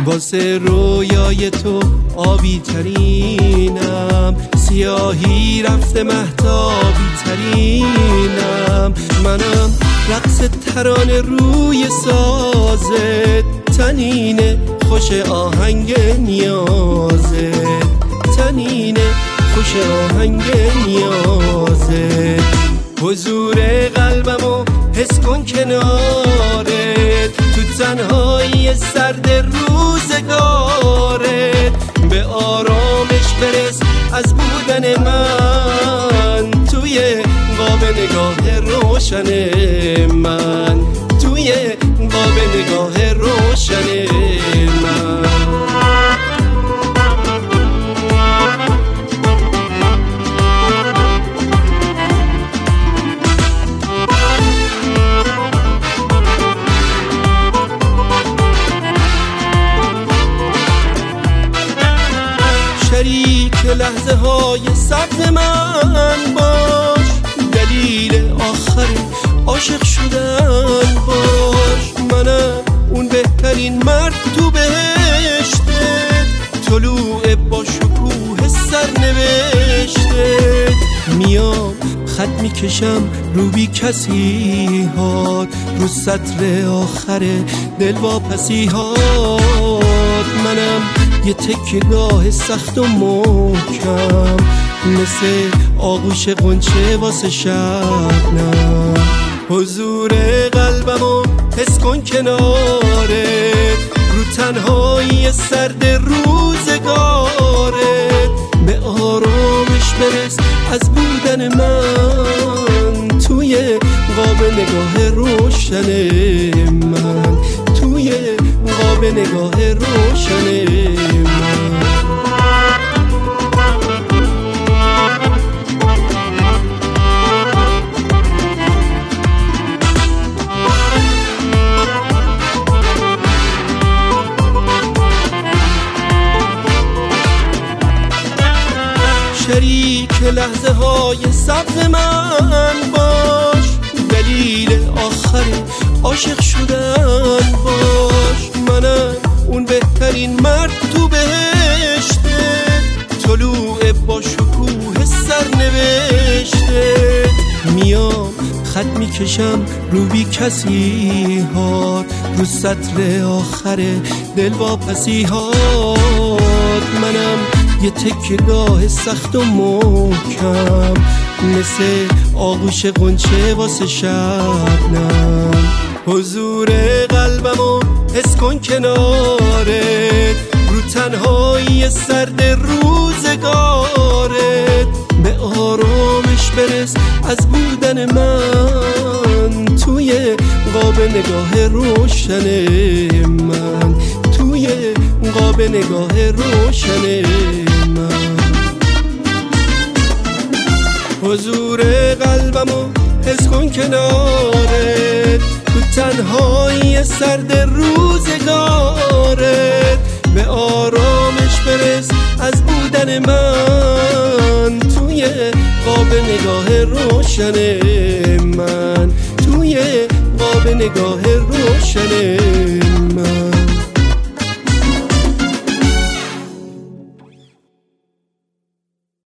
واسه رویای تو آبی ترینم، سیاهی رفته مهتابی ترینم. منم رقص ترانه روی سازت، تنینه خوش آهنگ نیازت، تنینه خوش آهنگ نیازت. حضور قلبمو حس کن کنارت، تو تنهایی سرد روزگارت. به آرامش برس از بودن من، توی قاب نگاه روشن من، توی قاب نگاه روشن من. شریک لحظه های سبز من باش، دلیل آخر عاشق شدن باش. منم اون بهترین مرد تو بهشتت، طلوع با شکوه سرنوشتت. میام خط میکشم رو بی کسی هات، رو سطر آخر دلواپسی هات. منم یه تکیه‌گاه سخت و محکم، مثل آغوش غنچه واسه شبنم. حضور قلبمو حس کن کنارت، رو تنهایی سرد روزگارت. به آرامش برس از بودن من، توی قاب نگاه روشن من، توی قاب نگاه روشن من. شریک لحظه های سبز من باش، دلیل آخر عاشق شدن باش. منم اون بهترین مرد تو بهشتت، طلوع با شکوه سرنوشتت. میام خط میکشم رو بی کسی هات، رو سطر آخر دلواپسی هات. منم یه تکیه‌گاه سخت و محکم، مثل آغوش غنچه واسه شبنم. حضور قلبمو حس کن کنارت، رو تنهایی سرد روزگارت. به آرامش برس از بودن من، توی قاب نگاه روشن من، توی قاب نگاه روشن من. حضور قلبمو حس کن کنارت، تو تنهایی سرد روزگارت. به آرامش برس از بودن من، توی قاب نگاه روشن من، توی قاب نگاه روشن